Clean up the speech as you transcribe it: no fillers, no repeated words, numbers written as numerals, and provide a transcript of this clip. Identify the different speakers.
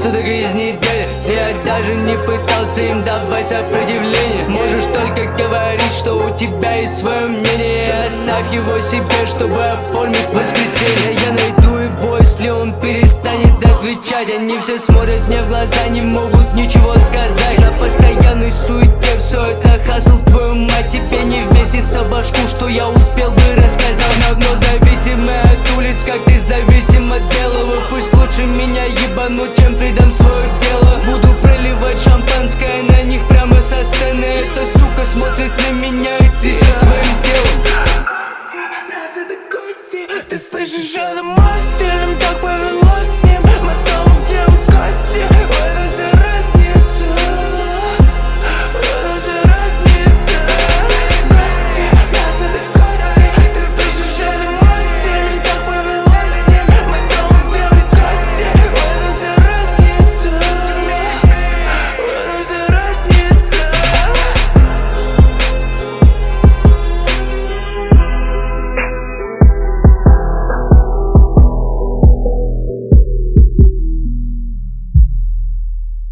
Speaker 1: суток из недели. Я даже не пытался им давать сопротивление. Можешь только говорить, что у тебя есть свое мнение. Оставь его себе, чтобы оформить воскресенье. Я найду его, если он перестанет отвечать. Они все смотрят мне в глаза, не могут ничего сказать. На постоянной суете все это хасл, твою мать. Тебе не вместится в башку, что я успел бы рассказать. Давно зависимы от улиц, как ты зависим от белого. Пусть лучше меня ебануть, чем предам свое дело. Буду проливать шампанское на них прямо со сцены. Эта сука смотрит на меня и трясет своим телом.
Speaker 2: Разве до кости, ты слышишь это мости?